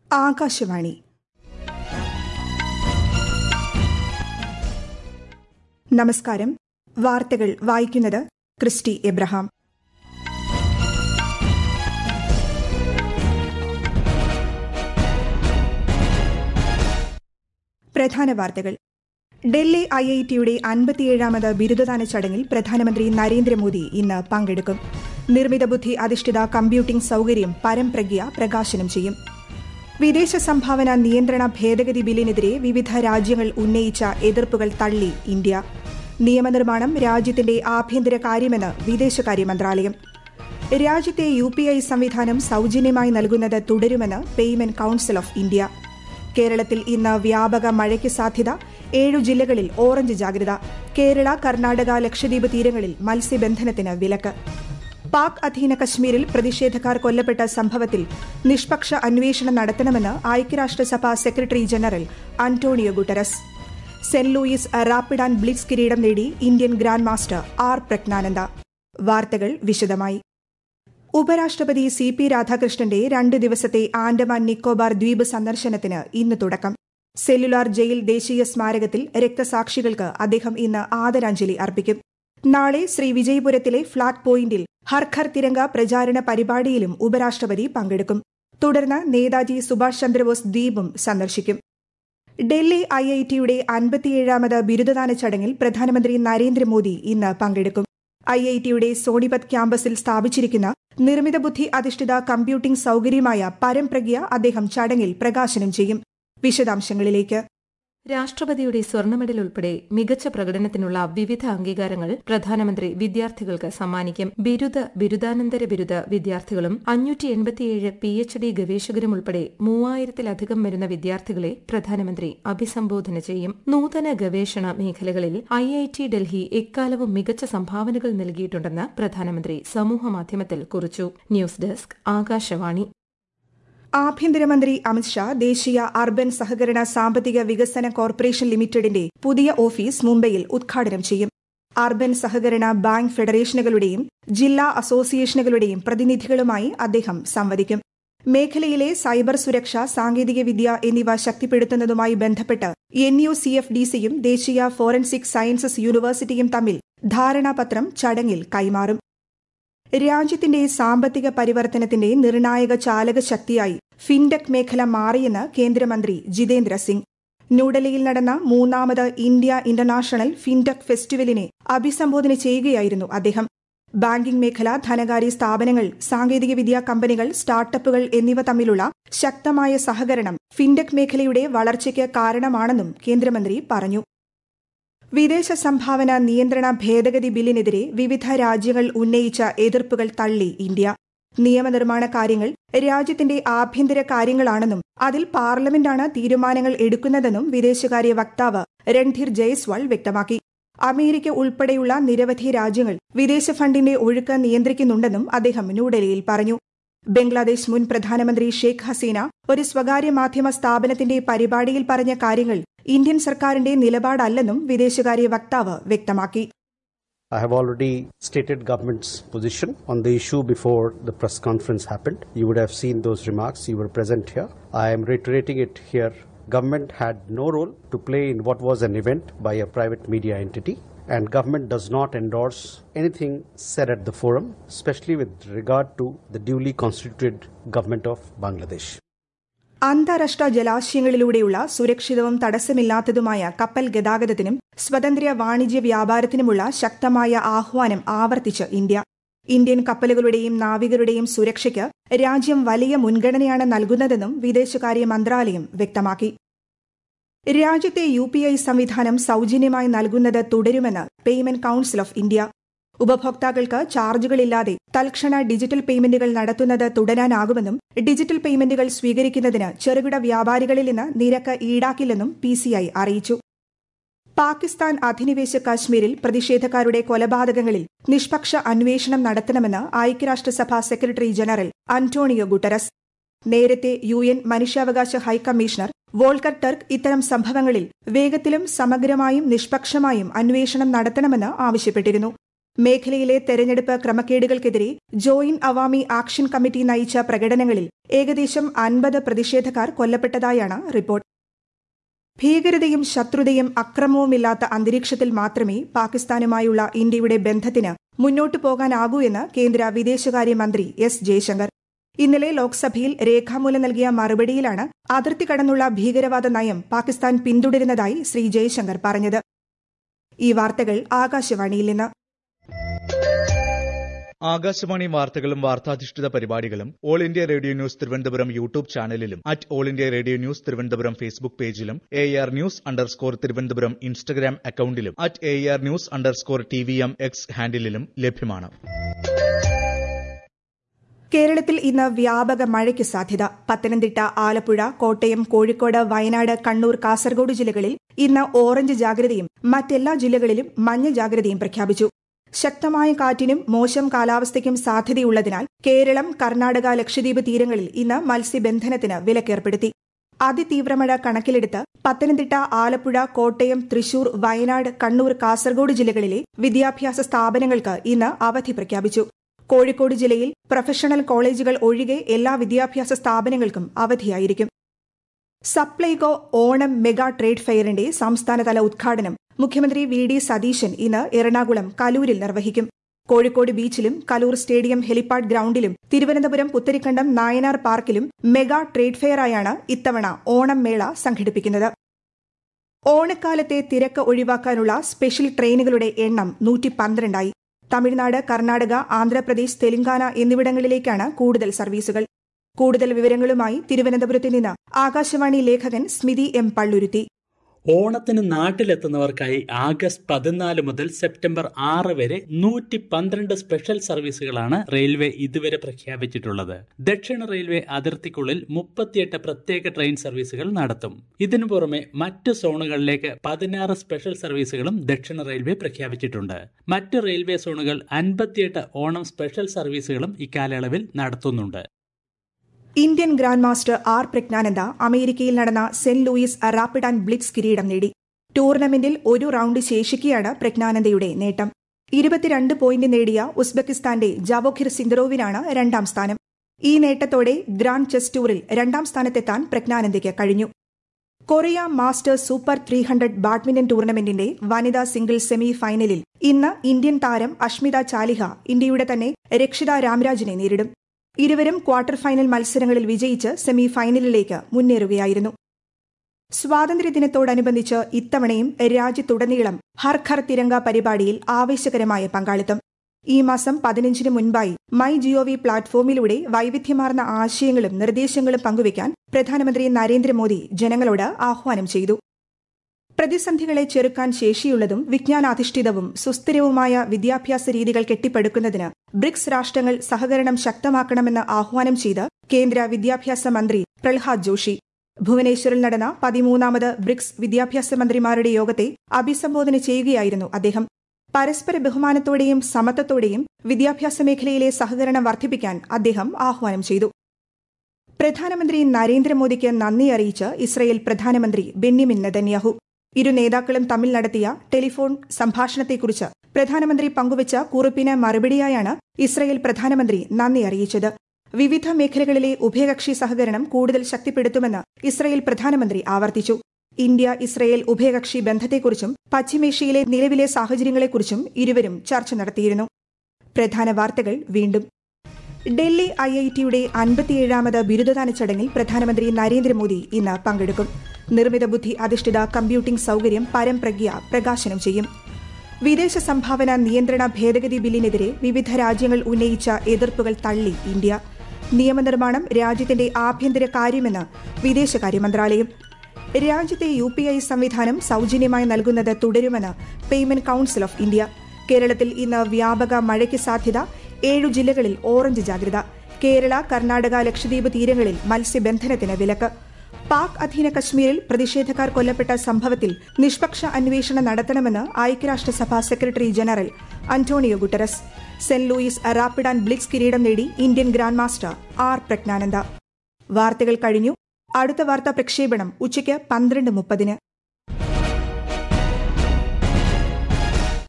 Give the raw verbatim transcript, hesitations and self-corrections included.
ആകാശവാണി. നമസ്കാരം. വാർത്തകൾ വായിക്കുന്നത് ക്രിസ്റ്റി എബ്രഹാം. പ്രധാന വാർത്തകൾ. ഡൽഹി ഐ ഐ ടിയുടെ അൻപത്തിയേഴാമത് ബിരുദദാന ചടങ്ങിൽ പ്രധാനമന്ത്രി നരേന്ദ്രമോദി ഇന്ന് പങ്കെടുക്കും. നിർമ്മിത ബുദ്ധി അധിഷ്ഠിത കമ്പ്യൂട്ടിംഗ് സൌകര്യം പരംപ്രജ്ഞ പ്രകാശനം ചെയ്യും. വിദേശ സംഭാവന നിയന്ത്രണ ഭേദഗതി ബില്ലിനെതിരെ വിവിധ രാജ്യങ്ങൾ ഉന്നയിച്ച എതിർപ്പുകൾ തള്ളി ഇന്ത്യ. നിയമനിർമ്മാണം രാജ്യത്തിന്റെ ആഭ്യന്തര കാര്യമെന്ന് വിദേശകാര്യ മന്ത്രാലയം. രാജ്യത്തെ യു പി ഐ സംവിധാനം സൌജന്യമായി നൽകുന്നത് തുടരുമെന്ന് പേയ്മെന്റ് കൌൺസിൽ ഓഫ് ഇന്ത്യ. കേരളത്തിൽ ഇന്ന് വ്യാപക മഴയ്ക്ക് സാധ്യത. ഏഴു ജില്ലകളിൽ ഓറഞ്ച് ജാഗ്രത. കേരള, കർണാടക, ലക്ഷദ്വീപ് തീരങ്ങളിൽ മത്സ്യബന്ധനത്തിന് വിലക്ക്. പാക് അധീന കശ്മീരിൽ പ്രതിഷേധക്കാർ കൊല്ലപ്പെട്ട സംഭവത്തിൽ നിഷ്പക്ഷ അന്വേഷണം നടത്തണമെന്ന് ഐക്യരാഷ്ട്രസഭ secretary general Antonio Guterres. Saint Louis rapid and blitz കിരീടം നേടി Indian grandmaster R Praggnanandhaa. വാർത്തകൾ വിശദമായി. ഉപരാഷ്ട്രപതി സി പി രാധാകൃഷ്ണന്റെ രണ്ട് ദിവസത്തെ ആൻഡമാൻ നിക്കോബാർ ദ്വീപ് സന്ദർശനത്തിന് ഇന്ന് തുടക്കം. സെല്ലുലാർ ജയിൽ ദേശീയ സ്മാരകത്തിൽ രക്തസാക്ഷികൾക്ക് അദ്ദേഹം ഇന്ന് ആദരാഞ്ജലി അർപ്പിക്കും. നാളെ ശ്രീവിജയപുരത്തിലെ ഫ്ളാഗ് പോയിന്റിൽ ഹർ ഘർ തിരംഗ പ്രചാരണ പരിപാടിയിലും ഉപരാഷ്ട്രപതി പങ്കെടുക്കും. തുടർന്ന് നേതാജി സുഭാഷ് ചന്ദ്രബോസ് ദ്വീപും സന്ദർശിക്കും. ഡൽഹി ഐ ഐ ടിയുടെ അൻപത്തിയേഴാമത് ബിരുദദാന ചടങ്ങിൽ പ്രധാനമന്ത്രി നരേന്ദ്രമോദി ഇന്ന് പങ്കെടുക്കും. ഐ ഐ ടിയുടെ സോണിപത് ക്യാമ്പസിൽ സ്ഥാപിച്ചിരിക്കുന്ന നിർമ്മിത ബുദ്ധി അധിഷ്ഠിത കമ്പ്യൂട്ടിംഗ് സൌകര്യമായ പരംപ്രജ്ഞ അദ്ദേഹം ചടങ്ങിൽ പ്രകാശനം ചെയ്യും. വിശദാംശങ്ങളിലേക്ക്. രാഷ്ട്രപതിയുടെ സ്വർണ്ണ മെഡൽ ഉൾപ്പെടെ മികച്ച പ്രകടനത്തിനുള്ള വിവിധ അംഗീകാരങ്ങൾ പ്രധാനമന്ത്രി വിദ്യാർത്ഥികൾക്ക് സമ്മാനിക്കും. ബിരുദ, ബിരുദാനന്തര ബിരുദ വിദ്യാർത്ഥികളും അഞ്ഞൂറ്റി എൺപത്തിയേഴ് പി എച്ച് ഡി ഗവേഷകരും ഉൾപ്പെടെ മൂവായിരത്തിലധികം വരുന്ന വിദ്യാർത്ഥികളെ പ്രധാനമന്ത്രി അഭിസംബോധന ചെയ്യും. നൂതന ഗവേഷണ മേഖലകളിൽ ഐ ഐ ടി ഡൽഹി എക്കാലവും മികച്ച സംഭാവനകൾ നൽകിയിട്ടുണ്ടെന്ന് പ്രധാനമന്ത്രി സമൂഹമാധ്യമത്തിൽ കുറിച്ചു. News desk, Akashvani. ആഭ്യന്തരമന്ത്രി അമിത്ഷാ ദേശീയ അർബൻ സഹകരണ സാമ്പത്തിക വികസന കോർപ്പറേഷൻ ലിമിറ്റഡിന്റെ പുതിയ ഓഫീസ് മുംബൈയിൽ ഉദ്ഘാടനം ചെയ്യും. അർബൻ സഹകരണ ബാങ്ക് ഫെഡറേഷനുകളുടെയും ജില്ലാ അസോസിയേഷനുകളുടെയും പ്രതിനിധികളുമായി അദ്ദേഹം സംവദിക്കും. മേഖലയിലെ സൈബർ സുരക്ഷ, സാങ്കേതികവിദ്യ എന്നിവ ശക്തിപ്പെടുത്തുന്നതുമായി ബന്ധപ്പെട്ട് N U C F D സിയും ദേശീയ ഫോറൻസിക് സയൻസസ് യൂണിവേഴ്സിറ്റിയും തമ്മിൽ ധാരണാപത്രം ചടങ്ങിൽ കൈമാറും. രാജ്യത്തിന്റെ സാമ്പത്തിക പരിവർത്തനത്തിന്റെ നിർണായക ചാലക ശക്തിയായി ഫിൻടെക് മേഖല മാറിയെന്ന് കേന്ദ്രമന്ത്രി ജിതേന്ദ്ര സിംഗ്. ന്യൂഡൽഹിയിൽ നടന്ന മൂന്നാമത് ഇന്ത്യ ഇന്റർനാഷണൽ ഫിൻടെക് ഫെസ്റ്റിവലിനെ അഭിസംബോധന ചെയ്യുകയായിരുന്നു അദ്ദേഹം. ബാങ്കിംഗ് മേഖല, ധനകാര്യ സ്ഥാപനങ്ങൾ, സാങ്കേതികവിദ്യാ കമ്പനികൾ, സ്റ്റാർട്ടപ്പുകൾ എന്നിവ തമ്മിലുള്ള ശക്തമായ സഹകരണം ഫിൻടെക് മേഖലയുടെ വളർച്ചയ്ക്ക് കാരണമാണെന്നും കേന്ദ്രമന്ത്രി പറഞ്ഞു. വിദേശ സംഭാവന നിയന്ത്രണ ഭേദഗതി ബില്ലിനെതിരെ വിവിധ രാജ്യങ്ങൾ ഉന്നയിച്ച എതിർപ്പുകൾ തള്ളി ഇന്ത്യ. നിയമനിർമ്മാണ കാര്യങ്ങൾ രാജ്യത്തിന്റെ ആഭ്യന്തര കാര്യങ്ങളാണെന്നും അതിൽ പാർലമെന്റാണ് തീരുമാനങ്ങൾ എടുക്കുന്നതെന്നും വിദേശകാര്യ വക്താവ് രൺധീർ ജയ്സ്വാൾ വ്യക്തമാക്കി. അമേരിക്ക ഉൾപ്പെടെയുള്ള നിരവധി രാജ്യങ്ങൾ വിദേശ ഫണ്ടിന്റെ ഒഴുക്ക് നിയന്ത്രിക്കുന്നുണ്ടെന്നും അദ്ദേഹം ന്യൂഡൽഹിയിൽ പറഞ്ഞു. ബംഗ്ലാദേശ് മുൻ പ്രധാനമന്ത്രി ഷെയ്ഖ് ഹസീന ഒരു സ്വകാര്യ മാധ്യമ സ്ഥാപനത്തിന്റെ പരിപാടിയിൽ പറഞ്ഞ കാര്യങ്ങൾ ഇന്ത്യൻ സർക്കാരിന്റെ നിലപാടല്ലെന്നും വിദേശകാര്യ വക്താവ് വ്യക്തമാക്കി. I have already stated government's position on the issue before the press conference happened. You would have seen those remarks. You were present here. I am reiterating it here. Government had no role to play in what was an event by a private media entity, and government does not endorse anything said at the forum, especially with regard to the duly constituted government of Bangladesh. അന്താരാഷ്ട്ര ജലാശയങ്ങളിലൂടെയുള്ള സുരക്ഷിതവും തടസ്സമില്ലാത്തതുമായ കപ്പൽ ഗതാഗതത്തിനും സ്വതന്ത്ര വാണിജ്യ വ്യാപാരത്തിനുമുള്ള ശക്തമായ ആഹ്വാനം ആവർത്തിച്ച് India. Indian കപ്പലുകളുടെയും നാവികരുടെയും സുരക്ഷയ്ക്ക് രാജ്യം വലിയ മുൻഗണനയാണ് നൽകുന്നതെന്നും വിദേശകാര്യ മന്ത്രാലയം വ്യക്തമാക്കി. രാജ്യത്തെ യു പി ഐ സംവിധാനം സൌജന്യമായി നൽകുന്നത് തുടരുമെന്ന് പേയ്മെന്റ് കൌൺസിൽ ഓഫ് ഇന്ത്യ. ഉപഭോക്താക്കൾക്ക് ചാർജുകളില്ലാതെ തൽക്ഷണ ഡിജിറ്റൽ പേയ്മെന്റുകൾ നടത്തുന്നത് തുടരാനാകുമെന്നും ഡിജിറ്റൽ പേയ്മെന്റുകൾ സ്വീകരിക്കുന്നതിന് ചെറുകിട വ്യാപാരികളിൽ നിന്ന് നിരക്ക് ഈടാക്കില്ലെന്നും പി സി ഐ അറിയിച്ചു. പാകിസ്ഥാൻ അധിനിവേശ കാശ്മീരിൽ പ്രതിഷേധക്കാരുടെ കൊലപാതകങ്ങളിൽ നിഷ്പക്ഷ അന്വേഷണം നടത്തണമെന്ന് ഐക്യരാഷ്ട്രസഭ സെക്രട്ടറി ജനറൽ അന്റോണിയോ ഗുട്ടറസ്. നേരത്തെ യു എൻ മനുഷ്യാവകാശ ഹൈക്കമ്മീഷണർ വോൾക്കർ ടർക്ക് ഇത്തരം സംഭവങ്ങളിൽ വേഗത്തിലും സമഗ്രമായും നിഷ്പക്ഷമായും അന്വേഷണം നടത്തണമെന്ന് ആവശ്യപ്പെട്ടിരുന്നു. മേഖലയിലെ തെരഞ്ഞെടുപ്പ് ക്രമക്കേടുകൾക്കെതിരെ ജോയിന്റ് അവാമി ആക്ഷൻ കമ്മിറ്റി നയിച്ച പ്രകടനങ്ങളിൽ ഏകദേശം അൻപത് പ്രതിഷേധക്കാർ കൊല്ലപ്പെട്ടതായാണ് റിപ്പോർട്ട്. ഭീകരതയും ശത്രുതയും അക്രമവുമില്ലാത്ത അന്തരീക്ഷത്തിൽ മാത്രമേ പാകിസ്ഥാനുമായുള്ള ഇന്ത്യയുടെ ബന്ധത്തിന് മുന്നോട്ടു പോകാനാകൂ എന്ന് കേന്ദ്ര വിദേശകാര്യമന്ത്രി എസ് ജയശങ്കർ. ഇന്നലെ ലോക്സഭയിൽ രേഖാമൂലം നൽകിയ മറുപടിയിലാണ് അതിർത്തി കടന്നുള്ള ഭീകരവാദ നയം പാകിസ്ഥാൻ പിന്തുടരുന്നതായി ശ്രീ ജയശങ്കർ പറഞ്ഞത്. ഈ വാർത്തകൾ ആകാശവാണിയിൽ നിന്ന്. ആകാശവാണി വാർത്തകളും വാർത്താധിഷ്ഠിത പരിപാടികളും all India radio news Thiruvananthapuram YouTube ചാനലിലും at all India radio news Thiruvananthapuram Facebook പേജിലും A R news underscore Thiruvananthapuram Instagram അക്കൌണ്ടിലും at A R news underscore T V M X ഹാൻഡിലും ലഭ്യമാണ്. കേരളത്തിൽ ഇന്ന് വ്യാപക മഴയ്ക്ക് സാധ്യത. പത്തനംതിട്ട, ആലപ്പുഴ, കോട്ടയം, കോഴിക്കോട്, വയനാട്, കണ്ണൂർ, കാസർഗോഡ് ജില്ലകളിൽ ഇന്ന് ഓറഞ്ച് ജാഗ്രതയും മറ്റെല്ലാ ജില്ലകളിലും മഞ്ഞ ജാഗ്രതയും പ്രഖ്യാപിച്ചു. ശക്തമായ കാറ്റിനും മോശം കാലാവസ്ഥയ്ക്കും സാധ്യതയുള്ളതിനാൽ കേരളം, കർണാടക, ലക്ഷദ്വീപ് തീരങ്ങളിൽ ഇന്ന് മത്സ്യബന്ധനത്തിന് വിലക്കേർപ്പെടുത്തി. അതിതീവ്രമഴ കണക്കിലെടുത്ത് പത്തനംതിട്ട, ആലപ്പുഴ, കോട്ടയം, തൃശൂർ, വയനാട്, കണ്ണൂർ, കാസർഗോഡ് ജില്ലകളിലെ വിദ്യാഭ്യാസ സ്ഥാപനങ്ങൾക്ക് ഇന്ന് അവധി പ്രഖ്യാപിച്ചു. കോഴിക്കോട് ജില്ലയിൽ പ്രൊഫഷണൽ കോളേജുകൾ ഒഴികെ എല്ലാ വിദ്യാഭ്യാസ സ്ഥാപനങ്ങൾക്കും അവധിയായിരിക്കും. സപ്ലൈകോ ഓണം മെഗാ ട്രേഡ് ഫെയറിന്റെ സംസ്ഥാനതല ഉദ്ഘാടനം മുഖ്യമന്ത്രി വി ഡി സതീശൻ ഇന്ന് എറണാകുളം കലൂരിൽ നിർവഹിക്കും. കോഴിക്കോട് ബീച്ചിലും കലൂർ സ്റ്റേഡിയം ഹെലിപ്പാഡ് ഗ്രൌണ്ടിലും തിരുവനന്തപുരം പുത്തരിക്കണ്ടം നായനാർ പാർക്കിലും മെഗാ ട്രേഡ് ഫെയറായാണ് ഇത്തവണ ഓണം മേള സംഘടിപ്പിക്കുന്നത്. ഓണക്കാലത്തെ തിരക്ക് ഒഴിവാക്കാനുള്ള സ്പെഷ്യൽ ട്രെയിനുകളുടെ എണ്ണം നൂറ്റി പന്ത്രണ്ടായി. തമിഴ്നാട്, കർണാടക, ആന്ധ്രാപ്രദേശ്, തെലങ്കാന എന്നിവിടങ്ങളിലേക്കാണ് കൂടുതൽ സർവീസുകൾ. കൂടുതൽ വിവരങ്ങളുമായി തിരുവനന്തപുരത്ത് നിന്ന് ആകാശവാണി ലേഖകൻ സ്മിതി എം പള്ളുരുത്തി. ഓണത്തിന് നാട്ടിലെത്തുന്നവർക്കായി ആഗസ്റ്റ് പതിനാല് മുതൽ സെപ്റ്റംബർ ആറ് വരെ നൂറ്റി പന്ത്രണ്ട് സ്പെഷ്യൽ സർവീസുകളാണ് റെയിൽവേ ഇതുവരെ പ്രഖ്യാപിച്ചിട്ടുള്ളത്. ദക്ഷിണ റെയിൽവേ അതിർത്തിക്കുള്ളിൽ മുപ്പത്തിയെട്ട് പ്രത്യേക ട്രെയിൻ സർവീസുകൾ നടത്തും. ഇതിനു പുറമെ മറ്റു സോണുകളിലേക്ക് പതിനാറ് സ്പെഷ്യൽ സർവീസുകളും ദക്ഷിണ റെയിൽവേ പ്രഖ്യാപിച്ചിട്ടുണ്ട്. മറ്റു റെയിൽവേ സോണുകൾ അൻപത്തിയെട്ട് ഓണം സ്പെഷ്യൽ സർവീസുകളും ഇക്കാലയളവിൽ നടത്തുന്നുണ്ട്. Indian grandmaster R Praggnanandhaa അമേരിക്കയിൽ നടന്ന Saint Louis rapid and blitz കിരീടം നേടി. ടൂർണമെന്റിൽ ഒരു റൌണ്ട് ശേഷിക്കെയാണ് പ്രജ്ഞാനന്ദയുടെ നേട്ടം. ഇരുപത്തിരണ്ട് പോയിന്റ് നേടിയ ഉസ്ബെക്കിസ്ഥാന്റെ ജാവോഖിർ സിന്ദറോവിനാണ് രണ്ടാം സ്ഥാനം. ഈ നേട്ടത്തോടെ ഗ്രാൻഡ് ചെസ് ടൂറിൽ രണ്ടാം സ്ഥാനത്തെത്താൻ പ്രജ്ഞാനന്ദയ്ക്ക് കഴിഞ്ഞു. Korea masters super three hundred badminton ടൂർണമെന്റിന്റെ വനിതാ സിംഗിൾ സെമി ഫൈനലിൽ ഇന്ന് ഇന്ത്യൻ താരം അഷ്മിത ചാലിഹ ഇന്ത്യയുടെ തന്നെ രക്ഷിത രാംരാജിനെ നേരിടും. ഇരുവരും ക്വാർട്ടർ ഫൈനൽ മത്സരങ്ങളിൽ വിജയിച്ച് സെമി ഫൈനലിലേക്ക് മുന്നേറുകയായിരുന്നു. സ്വാതന്ത്ര്യദിനത്തോടനുബന്ധിച്ച് ഇത്തവണയും രാജ്യത്തുടനീളം ഹർ ഘർ തിരങ്ക പരിപാടിയിൽ ആവേശകരമായ പങ്കാളിത്തം. ഈ മാസം പതിനഞ്ചിന് മുൻപായി മൈ ജിഒവി പ്ലാറ്റ്ഫോമിലൂടെ വൈവിധ്യമാർന്ന ആശയങ്ങളും നിർദ്ദേശങ്ങളും പങ്കുവയ്ക്കാൻ പ്രധാനമന്ത്രി നരേന്ദ്രമോദി ജനങ്ങളോട് ആഹ്വാനം ചെയ്തു. പ്രതിസന്ധികളെ ചെറുക്കാൻ ശേഷിയുള്ളതും വിജ്ഞാനാധിഷ്ഠിതവും സുസ്ഥിരവുമായ വിദ്യാഭ്യാസ രീതികൾ കെട്ടിപ്പടുക്കുന്നതിന് ബ്രിക്സ് രാഷ്ട്രങ്ങൾ സഹകരണം ശക്തമാക്കണമെന്ന് ആഹ്വാനം ചെയ്ത് കേന്ദ്ര വിദ്യാഭ്യാസ മന്ത്രി പ്രഹ്ലാദ് ജോഷി. ഭുവനേശ്വറിൽ നടന്ന പതിമൂന്നാമത് ബ്രിക്സ് വിദ്യാഭ്യാസ മന്ത്രിമാരുടെ യോഗത്തെ അഭിസംബോധന ചെയ്യുകയായിരുന്നു അദ്ദേഹം. പരസ്പര ബഹുമാനത്തോടെയും സമത്വത്തോടെയും വിദ്യാഭ്യാസ മേഖലയിലെ സഹകരണം വർദ്ധിപ്പിക്കാൻ അദ്ദേഹം ആഹ്വാനം ചെയ്തു. പ്രധാനമന്ത്രി നരേന്ദ്രമോദിക്ക് നന്ദി അറിയിച്ച് ഇസ്രയേൽ പ്രധാനമന്ത്രി ബെന്യാമിൻ നെതന്യാഹു. ഇരു നേതാക്കളും തമ്മിൽ നടത്തിയ ടെലിഫോൺ സംഭാഷണത്തെക്കുറിച്ച് പ്രധാനമന്ത്രി പങ്കുവച്ച കുറിപ്പിന് മറുപടിയായാണ് ഇസ്രയേൽ പ്രധാനമന്ത്രി നന്ദി അറിയിച്ചത്. വിവിധ മേഖലകളിലെ ഉഭയകക്ഷി സഹകരണം കൂടുതൽ ശക്തിപ്പെടുത്തുമെന്ന് ഇസ്രയേൽ പ്രധാനമന്ത്രി ആവർത്തിച്ചു. ഇന്ത്യ ഇസ്രയേൽ ഉഭയകക്ഷി ബന്ധത്തെക്കുറിച്ചും പശ്ചിമേഷ്യയിലെ നിലവിലെ സാഹചര്യങ്ങളെക്കുറിച്ചും ഇരുവരും ചർച്ച നടത്തിയിരുന്നു. പ്രധാന വാർത്തകൾ വീണ്ടും. ഡൽഹി ഐ ഐ ടിയുടെ അൻപത്തിയേഴാമത് ബിരുദദാന ചടങ്ങിൽ പ്രധാനമന്ത്രി നരേന്ദ്രമോദി ഇന്ന് പങ്കെടുക്കും. നിർമ്മിത ബുദ്ധി അധിഷ്ഠിത കമ്പ്യൂട്ടിംഗ് സൌകര്യം പരംപ്രജ്ഞ പ്രകാശനം ചെയ്യും. വിദേശ സംഭാവന നിയന്ത്രണ ഭേദഗതി ബില്ലിനെതിരെ വിവിധ രാജ്യങ്ങൾ ഉന്നയിച്ച എതിർപ്പുകൾ തള്ളി ഇന്ത്യ. നിയമനിർമ്മാണം രാജ്യത്തിന്റെ ആഭ്യന്തര കാര്യമെന്ന് വിദേശകാര്യ മന്ത്രാലയം. രാജ്യത്തെ യു പി ഐ സംവിധാനം സൌജന്യമായി നൽകുന്നത് തുടരുമെന്ന് പേയ്മെന്റ് കൌൺസിൽ ഓഫ് ഇന്ത്യ. കേരളത്തിൽ ഇന്ന് വ്യാപക മഴയ്ക്ക് സാധ്യത. ഏഴു ജില്ലകളിൽ ഓറഞ്ച് ജാഗ്രത. കേരള, കർണാടക, ലക്ഷദ്വീപ് തീരങ്ങളിൽ മത്സ്യബന്ധനത്തിന് വിലക്ക്. പാക് അധീന കശ്മീരിൽ പ്രതിഷേധക്കാർ കൊല്ലപ്പെട്ട സംഭവത്തിൽ നിഷ്പക്ഷ അന്വേഷണം നടത്തണമെന്ന് ഐക്യരാഷ്ട്രസഭ secretary general Antonio Guterres. Saint Louis rapid and blitz കിരീടം നേടി Indian grandmaster R Praggnanandhaa. വാർത്തകൾ കഴിഞ്ഞു. അടുത്ത വാർത്താ പ്രക്ഷേപണം ഉച്ചയ്ക്ക് പന്ത്രണ്ട് മുപ്പതിന്.